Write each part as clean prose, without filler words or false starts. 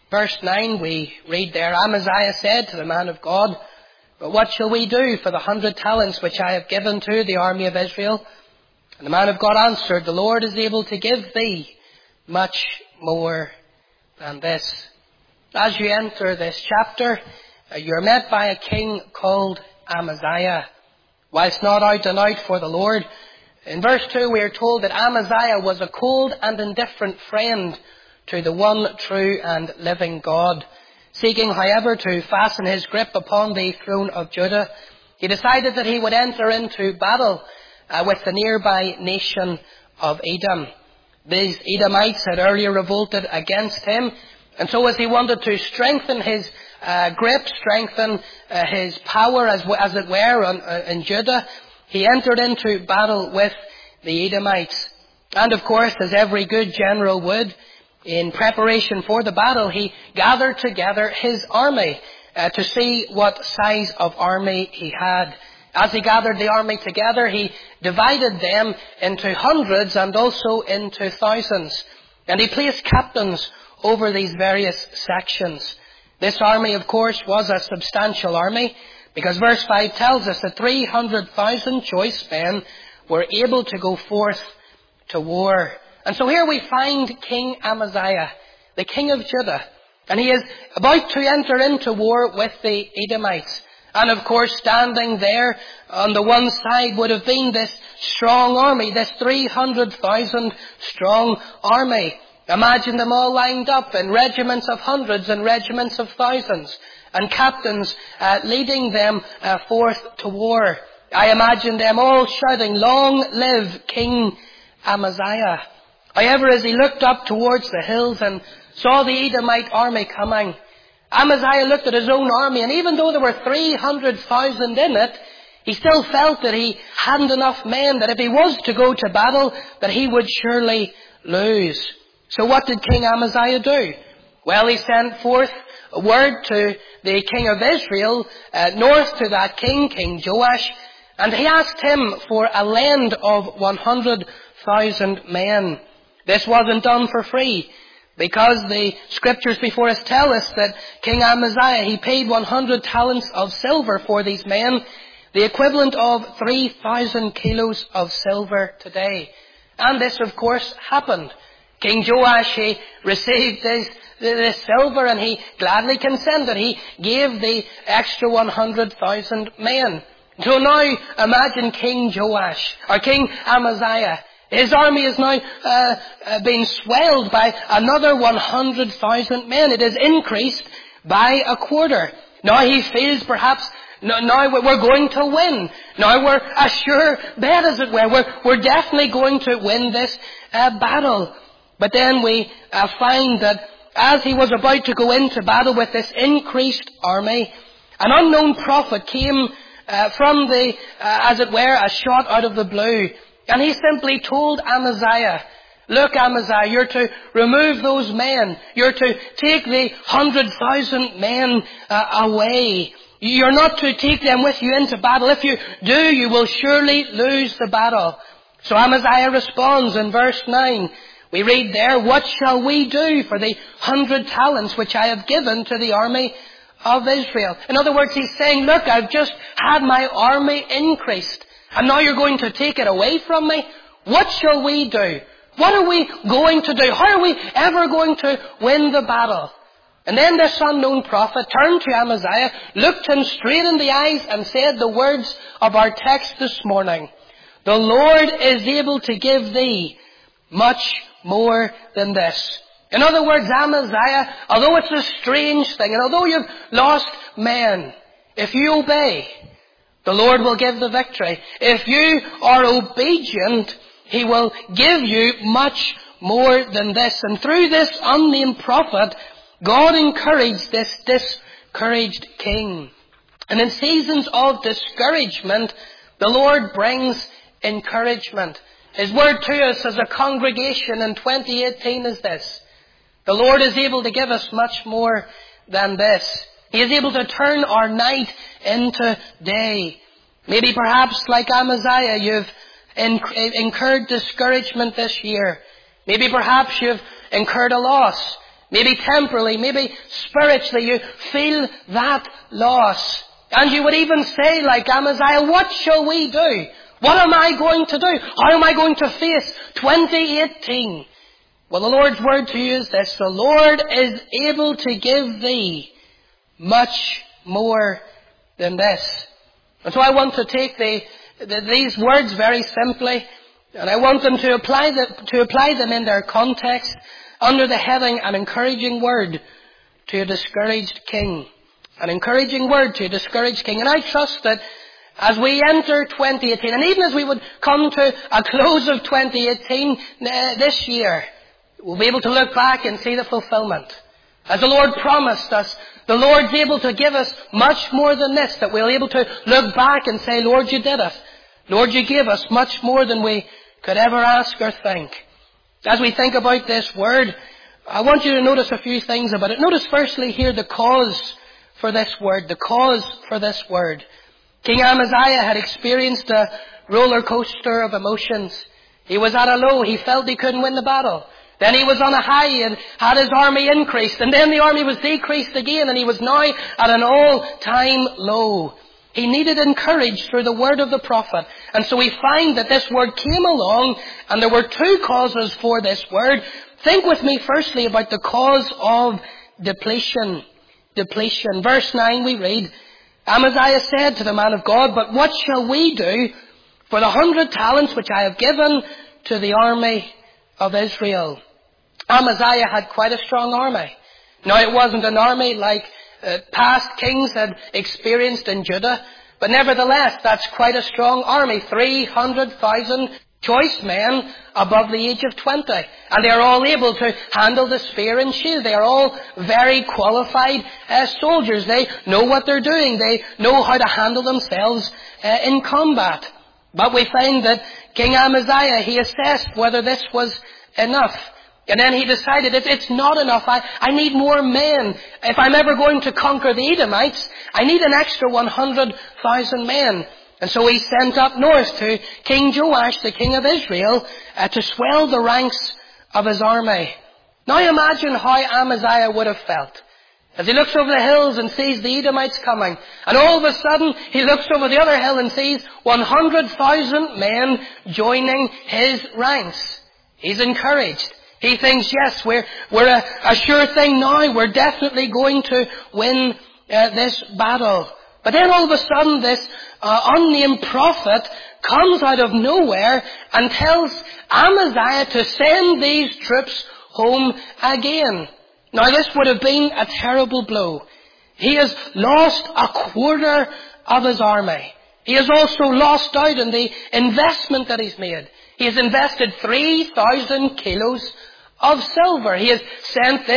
verse 9 we read there, Amaziah said to the man of God, "But what shall we do for the 100 talents which I have given to the army of Israel?" And the man of God answered, "The Lord is able to give thee much more than this." As you enter this chapter, you're met by a king called Amaziah. Whilst not out and out for the Lord, in verse 2 we are told that Amaziah was a cold and indifferent friend to the one true and living God. Seeking, however, to fasten his grip upon the throne of Judah, he decided that he would enter into battle with the nearby nation of Edom. These Edomites had earlier revolted against him, and so as he wanted to strengthen his grip, strengthen his power as it were in Judah, he entered into battle with the Edomites. And of course, as every good general would, in preparation for the battle, he gathered together his army to see what size of army he had. As he gathered the army together, he divided them into hundreds and also into thousands. And he placed captains over these various sections. This army, of course, was a substantial army, because verse 5 tells us that 300,000 choice men were able to go forth to war. And so here we find King Amaziah, the king of Judah, and he is about to enter into war with the Edomites. And of course, standing there on the one side would have been this strong army, this 300,000 strong army. Imagine them all lined up in regiments of hundreds and regiments of thousands, and captains leading them forth to war. I imagine them all shouting, "Long live King Amaziah." However, as he looked up towards the hills and saw the Edomite army coming, Amaziah looked at his own army, and even though there were 300,000 in it, he still felt that he hadn't enough men, that if he was to go to battle, that he would surely lose. So what did King Amaziah do? Well, he sent forth a word to the king of Israel, north to that king, King Joash, and he asked him for a lend of 100,000 men. This wasn't done for free, because the scriptures before us tell us that King Amaziah, he paid 100 talents of silver for these men, the equivalent of 3,000 kilos of silver today. And this, of course, happened. King Joash, he received this silver, and he gladly consented. He gave the extra 100,000 men. So now imagine King Joash, or King Amaziah. His army is now being swelled by another 100,000 men. It is increased by a quarter. Now he feels perhaps, now we're going to win. Now we're a sure bet, as it were. We're definitely going to win this battle. But then we find that as he was about to go into battle with this increased army, an unknown prophet came from as it were, a shot out of the blue. And he simply told Amaziah, "Look, Amaziah, you're to remove those men. You're to take the 100,000 men away. You're not to take them with you into battle. If you do, you will surely lose the battle." So Amaziah responds in verse 9. We read there, "What shall we do for the 100 talents which I have given to the army of Israel?" In other words, he's saying, "Look, I've just had my army increased, and now you're going to take it away from me? What shall we do? What are we going to do? How are we ever going to win the battle?" And then this unknown prophet turned to Amaziah, looked him straight in the eyes, and said the words of our text this morning, "The Lord is able to give thee much more than this." In other words, Amaziah, although it's a strange thing, and although you've lost men, if you obey, the Lord will give the victory. If you are obedient, He will give you much more than this. And through this unnamed prophet, God encouraged this discouraged king. And in seasons of discouragement, the Lord brings encouragement. His word to us as a congregation in 2018 is this: the Lord is able to give us much more than this. He is able to turn our night into day. Maybe perhaps like Amaziah, you've incurred discouragement this year. Maybe perhaps you've incurred a loss. maybe temporally, maybe spiritually, you feel that loss. And you would even say, like Amaziah, what shall we do? What am I going to do? How am I going to face 2018? Well, the Lord's word to you is this: the Lord is able to give thee much more than this. And so I want to take these words very simply, and I want them to apply them in their context under the heading, an encouraging word to a discouraged king. An encouraging word to a discouraged king. And I trust that as we enter 2018, and even as we would come to a close of 2018 this year, we'll be able to look back and see the fulfillment. As the Lord promised us, the Lord's able to give us much more than this, that we'll be able to look back and say, Lord, you did it. Lord, you gave us much more than we could ever ask or think. As we think about this word, I want you to notice a few things about it. Notice firstly here the cause for this word. The cause for this word. King Amaziah had experienced a roller coaster of emotions. He was at a low. He felt he couldn't win the battle. Then he was on a high and had his army increased. And then the army was decreased again, and he was now at an all-time low. He needed encouraged through the word of the prophet. And so we find that this word came along, and there were two causes for this word. Think with me firstly about the cause of depletion. Depletion. Verse 9 we read, Amaziah said to the man of God, but what shall we do for the 100 talents which I have given to the army of Israel? Amaziah had quite a strong army. Now it wasn't an army like past kings had experienced in Judah, but nevertheless that's quite a strong army. 300,000 choice men above the age of 20. And they are all able to handle the spear and shield. They are all very qualified soldiers. They know what they're doing. They know how to handle themselves in combat. But we find that King Amaziah, he assessed whether this was enough. And then he decided, it's not enough. I need more men. If I'm ever going to conquer the Edomites, I need an extra 100,000 men. And so he sent up north to King Joash, the king of Israel, to swell the ranks of his army. Now imagine how Amaziah would have felt as he looks over the hills and sees the Edomites coming. And all of a sudden, he looks over the other hill and sees 100,000 men joining his ranks. He's encouraged. He thinks, yes, we're a sure thing now. We're definitely going to win this battle. But then all of a sudden, this unnamed prophet comes out of nowhere and tells Amaziah to send these troops home again. Now this would have been a terrible blow. He has lost a quarter of his army. He has also lost out on the investment that he's made. He has invested 3,000 kilos of silver. He has sent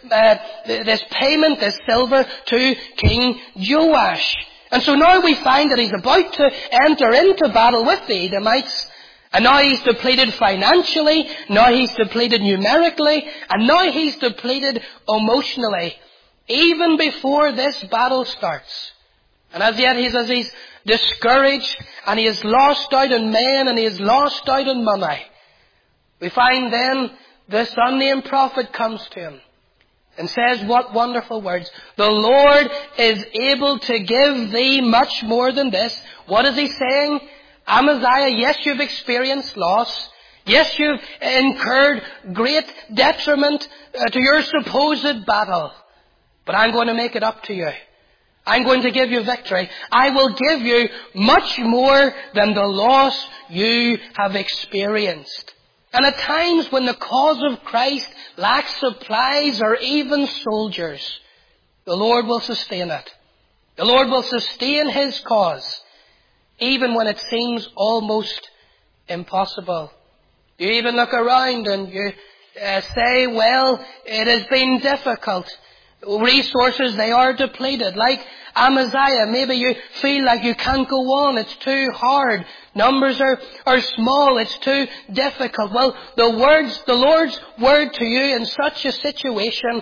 this payment, this silver, to King Joash. And so now we find that he's about to enter into battle with the Edomites. And now he's depleted financially, now he's depleted numerically, and now he's depleted emotionally, even before this battle starts. And as yet he's discouraged, and he has lost out on men, and he has lost out on money. We find then this unnamed prophet comes to him and says, what wonderful words. The Lord is able to give thee much more than this. What is he saying? Amaziah, yes, you've experienced loss. Yes, you've incurred great detriment to your supposed battle. But I'm going to make it up to you. I'm going to give you victory. I will give you much more than the loss you have experienced. And at times when the cause of Christ lacks supplies or even soldiers, the Lord will sustain it. The Lord will sustain His cause, even when it seems almost impossible. You even look around and you say, well, it has been difficult. Resources, they are depleted. Like Amaziah, maybe you feel like you can't go on. It's too hard. Numbers are small. It's too difficult. Well, the Lord's word to you in such a situation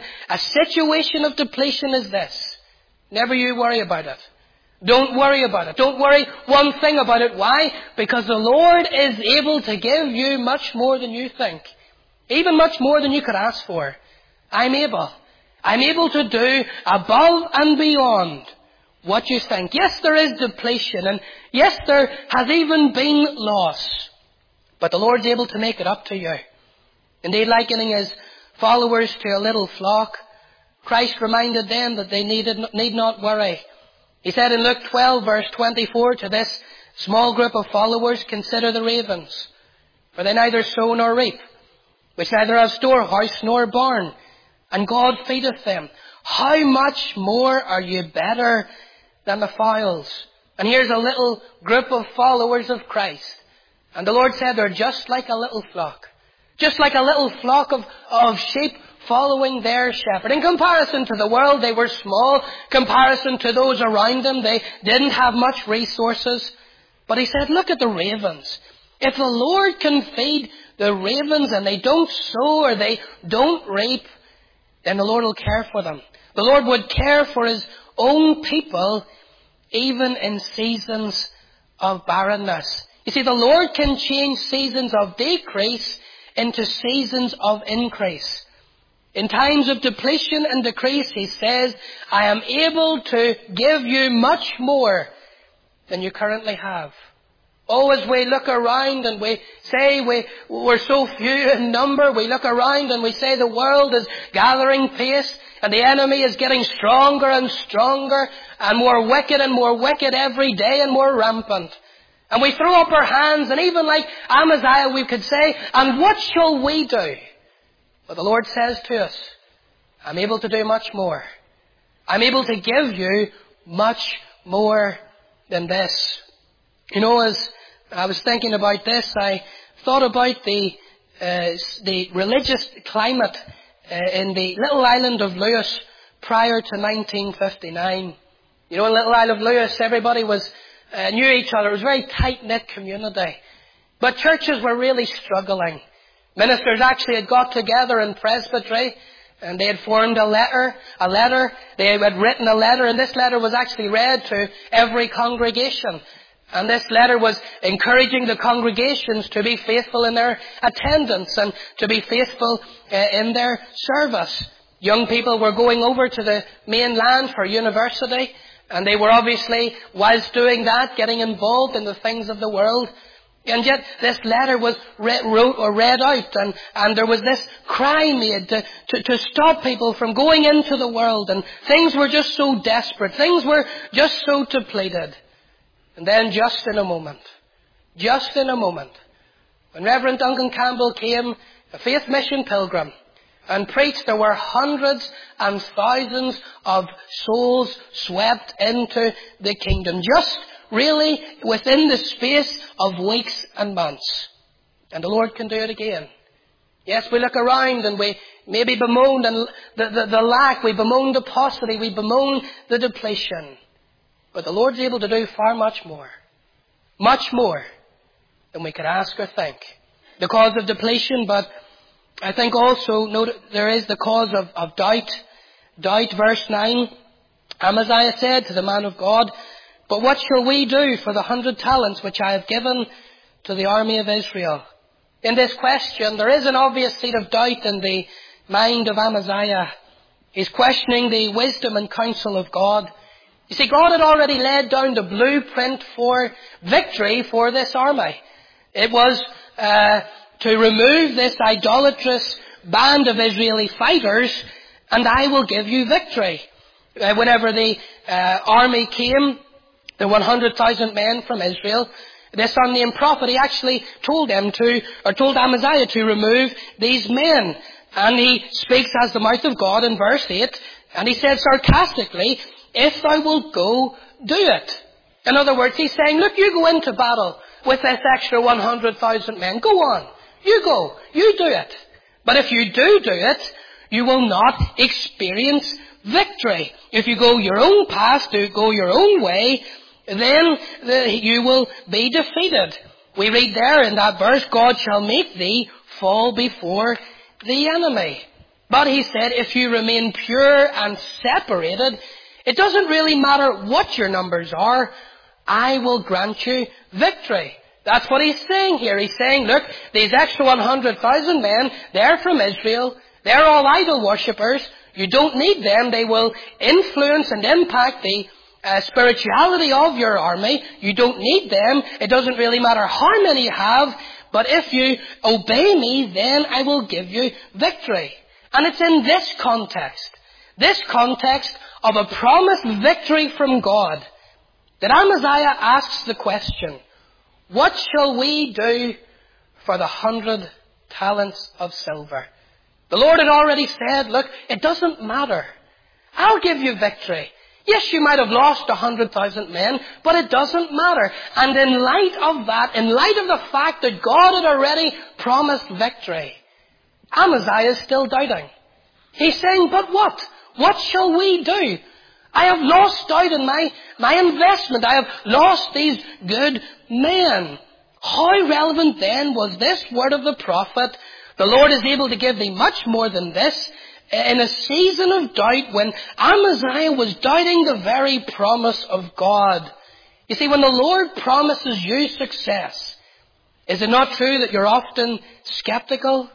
of depletion is this. Never you worry about it. Don't worry about it. Don't worry one thing about it. Why? Because the Lord is able to give you much more than you think. Even much more than you could ask for. I'm able. I'm able to do above and beyond what you think. Yes, there is depletion, and yes, there has even been loss. But the Lord's able to make it up to you. Indeed, likening His followers to a little flock, Christ reminded them that they need not worry. He said in Luke 12, verse 24, to this small group of followers, consider the ravens, for they neither sow nor reap, which neither have storehouse nor barn, and God feedeth them. How much more are you better than the fowls? And here's a little group of followers of Christ. And the Lord said they're just like a little flock. Just like a little flock of sheep following their shepherd. In comparison to the world, they were small. Comparison to those around them, they didn't have much resources. But He said, look at the ravens. If the Lord can feed the ravens and they don't sow or they don't reap, then the Lord will care for them. The Lord would care for His own people even in seasons of barrenness. You see, the Lord can change seasons of decrease into seasons of increase. In times of depletion and decrease, He says, I am able to give you much more than you currently have. Oh, as we look around and we say we're so few in number, we look around and we say the world is gathering pace and the enemy is getting stronger and stronger and more wicked every day and more rampant. And we throw up our hands, and even like Amaziah we could say, and what shall we do? But the Lord says to us, I'm able to do much more. I'm able to give you much more than this. You know, as I was thinking about this, I thought about the religious climate in the little island of Lewis prior to 1959. You know, in Little Isle of Lewis, everybody knew each other. It was a very tight-knit community. But churches were really struggling. Ministers actually had got together in presbytery and they had formed a letter. They had written a letter, and this letter was actually read to every congregation. And this letter was encouraging the congregations to be faithful in their attendance and to be faithful in their service. Young people were going over to the mainland for university, and they were obviously, whilst doing that, getting involved in the things of the world. And yet this letter was read out, and there was this cry made to stop people from going into the world, and things were just so desperate, things were just so depleted. And then just in a moment, when Reverend Duncan Campbell came, a faith mission pilgrim, and preached, there were hundreds and thousands of souls swept into the kingdom, just really within the space of weeks and months. And the Lord can do it again. Yes, we look around and we maybe bemoan the lack, we bemoan the paucity, we bemoan the depletion. But the Lord's able to do far much more than we could ask or think. The cause of depletion, but I think also note there is the cause of doubt. Doubt, verse 9. Amaziah said to the man of God, but what shall we do for the 100 talents which I have given to the army of Israel? In this question, there is an obvious seed of doubt in the mind of Amaziah. He's questioning the wisdom and counsel of God. You see, God had already laid down the blueprint for victory for this army. It was to remove this idolatrous band of Israeli fighters, and I will give you victory. Whenever the army came, the 100,000 men from Israel, this unnamed prophet, he actually told Amaziah to remove these men. And he speaks as the mouth of God in verse 8, and he said sarcastically, if thou wilt go, do it. In other words, he's saying, look, you go into battle with this extra 100,000 men. Go on. You go. You do it. But if you do it, you will not experience victory. If you go your own path, go your own way, then you will be defeated. We read there in that verse, God shall make thee fall before the enemy. But he said, if you remain pure and separated, it doesn't really matter what your numbers are, I will grant you victory. That's what he's saying here. He's saying, look, these extra 100,000 men, they're from Israel. They're all idol worshippers. You don't need them. They will influence and impact the spirituality of your army. You don't need them. It doesn't really matter how many you have. But if you obey me, then I will give you victory. And it's in this context of a promised victory from God, that Amaziah asks the question, what shall we do for the 100 talents of silver? The Lord had already said, look, it doesn't matter. I'll give you victory. Yes, you might have lost 100,000 men, but it doesn't matter. And in light of that, in light of the fact that God had already promised victory, Amaziah is still doubting. He's saying, but what? What shall we do? I have lost out in my investment. I have lost these good men. How relevant then was this word of the prophet? The Lord is able to give thee much more than this. In a season of doubt, when Amaziah was doubting the very promise of God. You see, when the Lord promises you success, is it not true that you're often skeptical?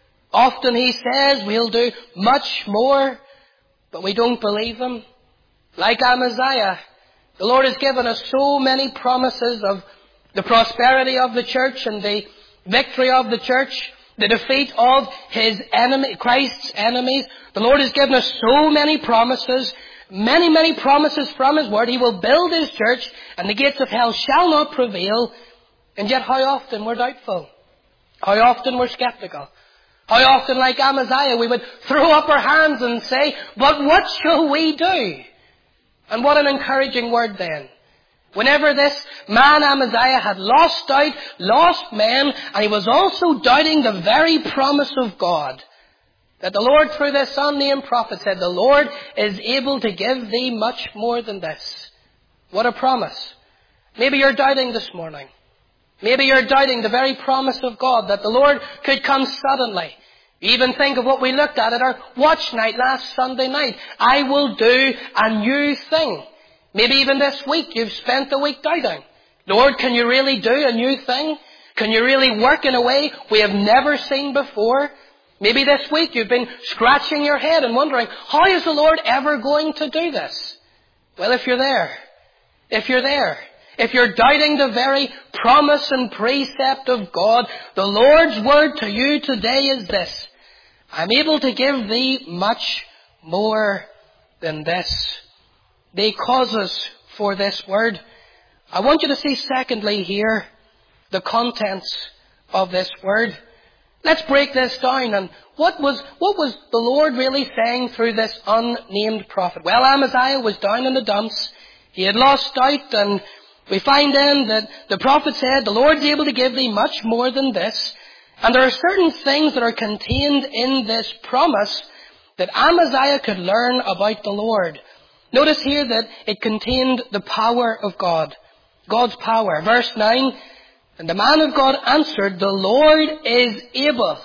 Often He says we'll do much more, but we don't believe Him. Like Amaziah, the Lord has given us so many promises of the prosperity of the church and the victory of the church, the defeat of His enemy, Christ's enemies. The Lord has given us so many promises, many promises from His word. He will build His church and the gates of hell shall not prevail. And yet how often we're doubtful. How often we're skeptical. How often, like Amaziah, we would throw up our hands and say, but what shall we do? And what an encouraging word then. Whenever this man Amaziah had lost out, lost men, and he was also doubting the very promise of God, that the Lord through this unnamed prophet said, the Lord is able to give thee much more than this. What a promise. Maybe you're doubting this morning. Maybe you're doubting the very promise of God that the Lord could come suddenly. Even think of what we looked at our watch night last Sunday night. I will do a new thing. Maybe even this week you've spent the week doubting. Lord, can you really do a new thing? Can you really work in a way we have never seen before? Maybe this week you've been scratching your head and wondering, how is the Lord ever going to do this? Well, if you're there, if you're doubting the very promise and precept of God, the Lord's word to you today is this: I'm able to give thee much more than this. The causes for this word. I want you to see secondly here the contents of this word. Let's break this down. And what was the Lord really saying through this unnamed prophet? Well, Amaziah was down in the dumps. He had lost out, and we find then that the prophet said, the Lord's able to give thee much more than this. And there are certain things that are contained in this promise that Amaziah could learn about the Lord. Notice here that it contained the power of God. God's power. Verse 9, and the man of God answered, the Lord is able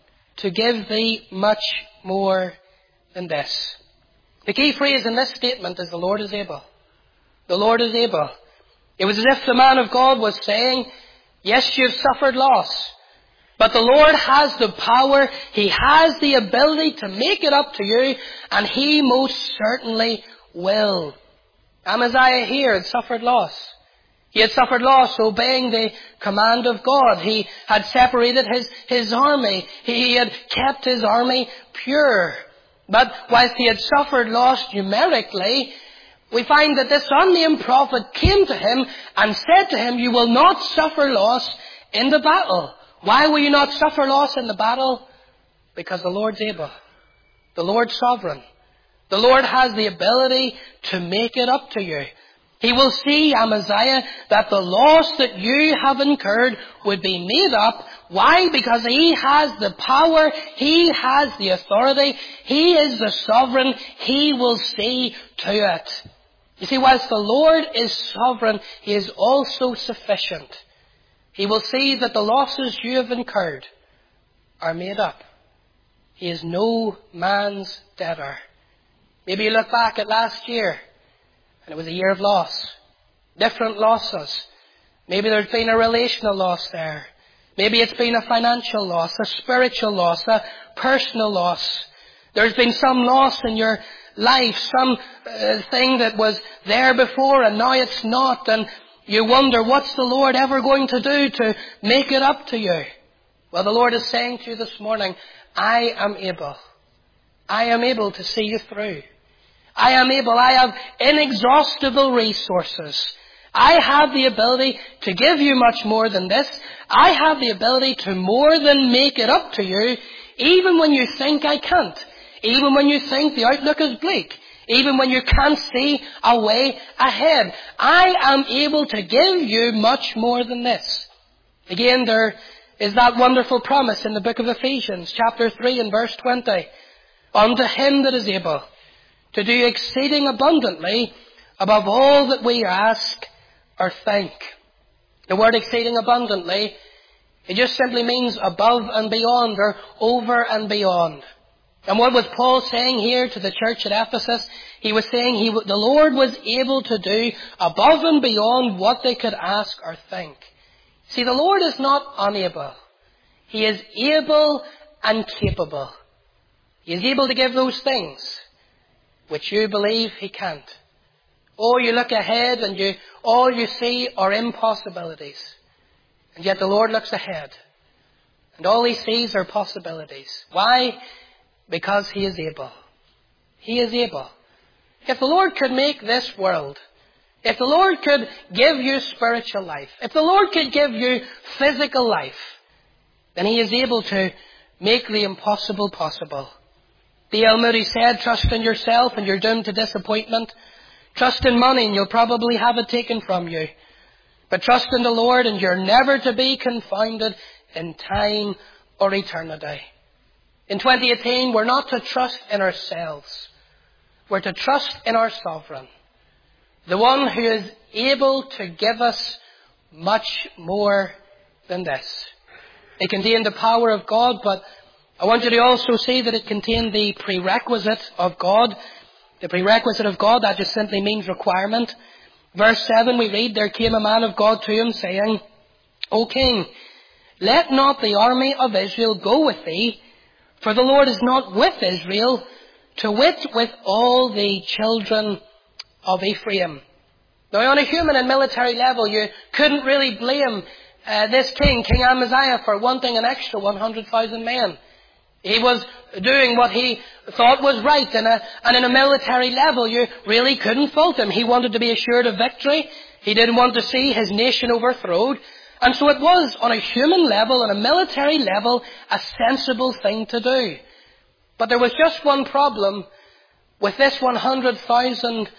to give thee much more than this. The key phrase in this statement is the Lord is able. The Lord is able. It was as if the man of God was saying, yes, you've suffered loss, but the Lord has the power. He has the ability to make it up to you, and He most certainly will. Amaziah here had suffered loss. He had suffered loss obeying the command of God. He had separated his army. He had kept his army pure. But whilst he had suffered loss numerically, we find that this unnamed prophet came to him and said to him, you will not suffer loss in the battle. Why will you not suffer loss in the battle? Because the Lord's able. The Lord's sovereign. The Lord has the ability to make it up to you. He will see, Amaziah, that the loss that you have incurred would be made up. Why? Because He has the power. He has the authority. He is the sovereign. He will see to it. You see, whilst the Lord is sovereign, He is also sufficient. He will see that the losses you have incurred are made up. He is no man's debtor. Maybe you look back at last year, and it was a year of loss. Different losses. Maybe there's been a relational loss there. Maybe it's been a financial loss, a spiritual loss, a personal loss. There's been some loss in your life, some thing that was there before and now it's not, and you wonder, what's the Lord ever going to do to make it up to you? Well, the Lord is saying to you this morning, I am able. I am able to see you through. I am able. I have inexhaustible resources. I have the ability to give you much more than this. I have the ability to more than make it up to you, even when you think I can't. Even when you think the outlook is bleak. Even when you can't see a way ahead. I am able to give you much more than this. Again, there is that wonderful promise in the book of Ephesians, chapter 3 and verse 20. Unto him that is able to do exceeding abundantly above all that we ask or think. The word exceeding abundantly, it just simply means above and beyond, or over and beyond. And what was Paul saying here to the church at Ephesus? He was saying the Lord was able to do above and beyond what they could ask or think. See, the Lord is not unable. He is able and capable. He is able to give those things which you believe He can't. Or you look ahead and all you see are impossibilities. And yet the Lord looks ahead. And all He sees are possibilities. Why? Because He is able. He is able. If the Lord could make this world, if the Lord could give you spiritual life, if the Lord could give you physical life, then He is able to make the impossible possible. D.L. Moody said, trust in yourself and you're doomed to disappointment. Trust in money and you'll probably have it taken from you. But trust in the Lord and you're never to be confounded in time or eternity. In 2018, we're not to trust in ourselves. We're to trust in our Sovereign, the one who is able to give us much more than this. It contained the power of God, but I want you to also see that it contained the prerequisite of God. The prerequisite of God, that just simply means requirement. Verse 7, we read, there came a man of God to him, saying, O king, let not the army of Israel go with thee, for the Lord is not with Israel, to wit with all the children of Ephraim. Now on a human and military level, you couldn't really blame this king, King Amaziah, for wanting an extra 100,000 men. He was doing what he thought was right, and in a military level, you really couldn't fault him. He wanted to be assured of victory. He didn't want to see his nation overthrown. And so it was, on a human level, on a military level, a sensible thing to do. But there was just one problem with this 100,000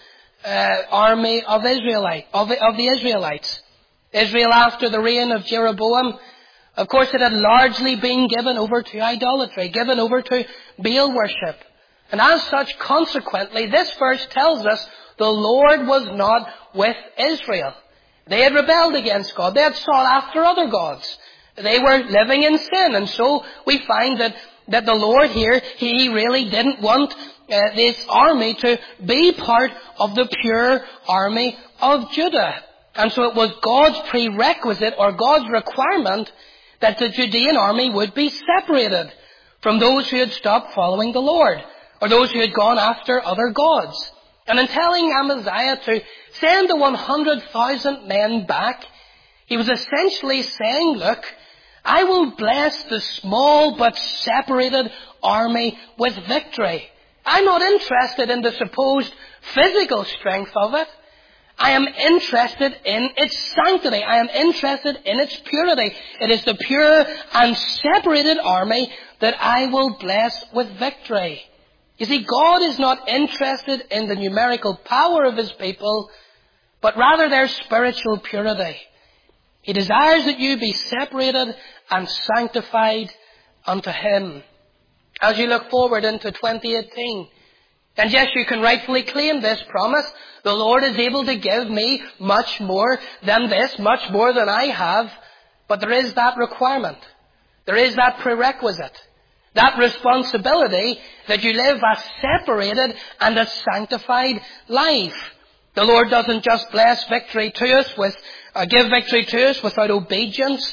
army of the Israelites. Israel, after the reign of Jeroboam, of course it had largely been given over to idolatry, given over to Baal worship. And as such, consequently, this verse tells us the Lord was not with Israel. They had rebelled against God. They had sought after other gods. They were living in sin. And so we find that the Lord here, He really didn't want this army to be part of the pure army of Judah. And so it was God's prerequisite or God's requirement that the Judean army would be separated from those who had stopped following the Lord, or those who had gone after other gods. And in telling Amaziah to send the 100,000 men back, he was essentially saying, look, I will bless the small but separated army with victory. I'm not interested in the supposed physical strength of it. I am interested in its sanctity. I am interested in its purity. It is the pure and separated army that I will bless with victory. You see, God is not interested in the numerical power of His people, but rather their spiritual purity. He desires that you be separated and sanctified unto Him. As you look forward into 2018, and yes, you can rightfully claim this promise. The Lord is able to give me much more than this, much more than I have. But there is that requirement. There is that prerequisite. That responsibility that you live a separated and a sanctified life. The Lord doesn't just bless victory to us give victory to us without obedience.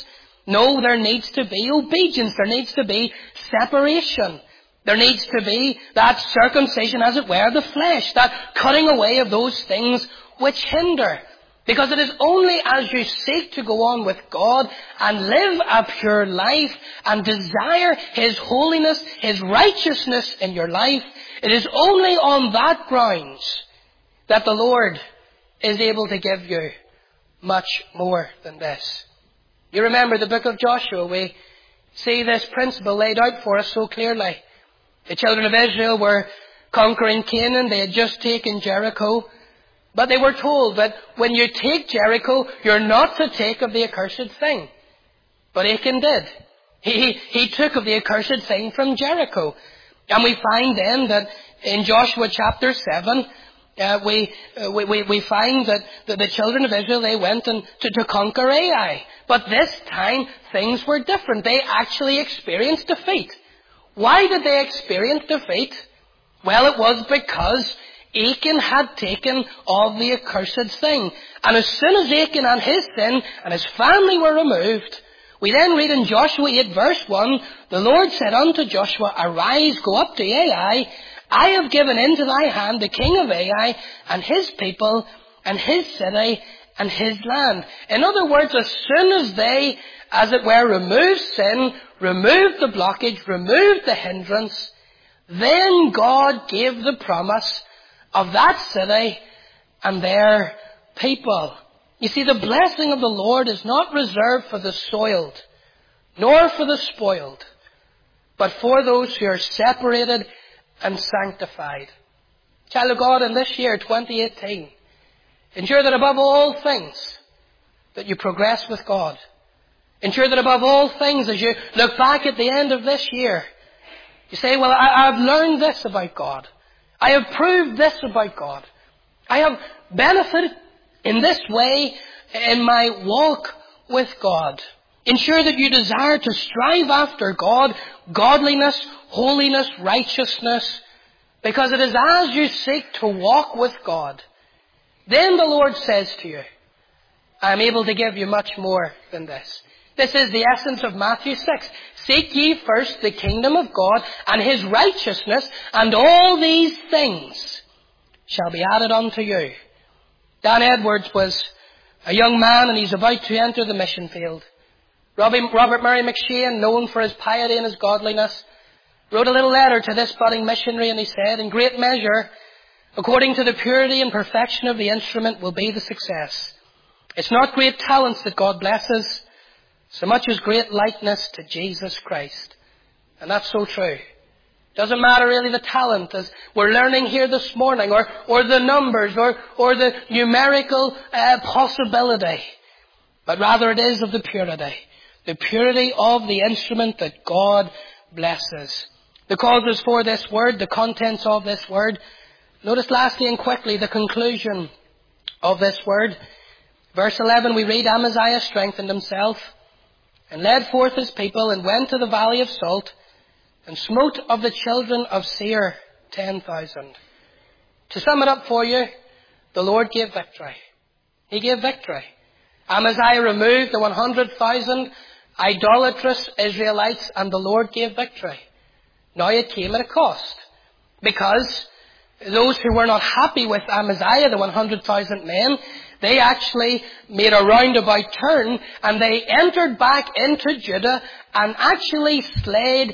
No, there needs to be obedience. There needs to be separation. There needs to be that circumcision, as it were, of the flesh, that cutting away of those things which hinder. Because it is only as you seek to go on with God and live a pure life and desire His holiness, His righteousness in your life, it is only on that grounds that the Lord is able to give you much more than this. You remember the book of Joshua, we see this principle laid out for us so clearly. The children of Israel were conquering Canaan. They had just taken Jericho. But they were told that when you take Jericho, you're not to take of the accursed thing. But Achan did. He took of the accursed thing from Jericho. And we find then that in Joshua chapter 7, we find that the children of Israel, they went to conquer Ai. But this time, things were different. They actually experienced defeat. Why did they experience defeat? Well, it was because Achan had taken of the accursed thing. And as soon as Achan and his sin and his family were removed, we then read in Joshua 8 verse 1, the Lord said unto Joshua, Arise, go up to Ai. I have given into thy hand the king of Ai and his people and his city and his land. In other words, as soon as they, as it were, removed sin, removed the blockage, removed the hindrance, then God gave the promise of that city and their people. You see, the blessing of the Lord is not reserved for the soiled, nor for the spoiled, but for those who are separated and sanctified. Child of God, in this year, 2018, ensure that above all things that you progress with God. Ensure that above all things, as you look back at the end of this year, you say, well, I've learned this about God. I have proved this about God. I have benefited in this way in my walk with God. Ensure that you desire to strive after God, godliness, holiness, righteousness, because it is as you seek to walk with God, then the Lord says to you, I am able to give you much more than this. This is the essence of Matthew 6. Seek ye first the kingdom of God and His righteousness, and all these things shall be added unto you. Dan Edwards was a young man and he's about to enter the mission field. Robert Murray McShane, known for his piety and his godliness, wrote a little letter to this budding missionary, and he said, in great measure, according to the purity and perfection of the instrument will be the success. It's not great talents that God blesses, so much as great likeness to Jesus Christ. And that's so true. Doesn't matter really the talent, as we're learning here this morning, or the numbers, or the numerical possibility. But rather it is of the purity of the instrument that God blesses. The causes for this word, the contents of this word. Notice lastly and quickly the conclusion of this word. Verse 11 we read, Amaziah strengthened himself, and led forth his people, and went to the valley of Salt, and smote of the children of Seir 10,000. To sum it up for you, the Lord gave victory. He gave victory. Amaziah removed the 100,000 idolatrous Israelites, and the Lord gave victory. Now it came at a cost, because those who were not happy with Amaziah, the 100,000 men, they actually made a roundabout turn, and they entered back into Judah and actually slayed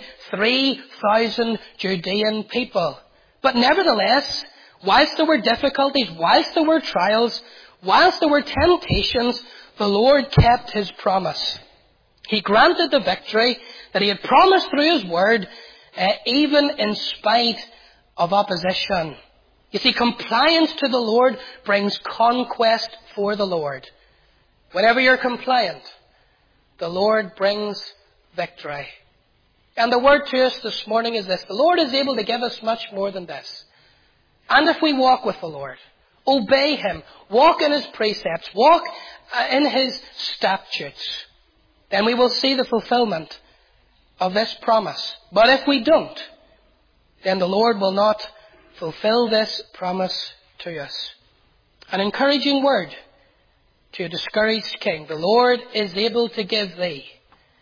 3,000 Judean people. But nevertheless, whilst there were difficulties, whilst there were trials, whilst there were temptations, the Lord kept His promise. He granted the victory that He had promised through His word, even in spite of opposition. You see, compliance to the Lord brings conquest for the Lord. Whenever you're compliant, the Lord brings victory. And the word to us this morning is this: the Lord is able to give us much more than this. And if we walk with the Lord, obey Him, walk in His precepts, walk in His statutes, then we will see the fulfillment of this promise. But if we don't, then the Lord will not fulfill this promise to us. An encouraging word to a discouraged king: the Lord is able to give thee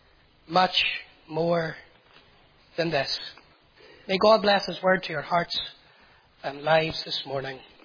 much more than this. May God bless His word to your hearts and lives this morning.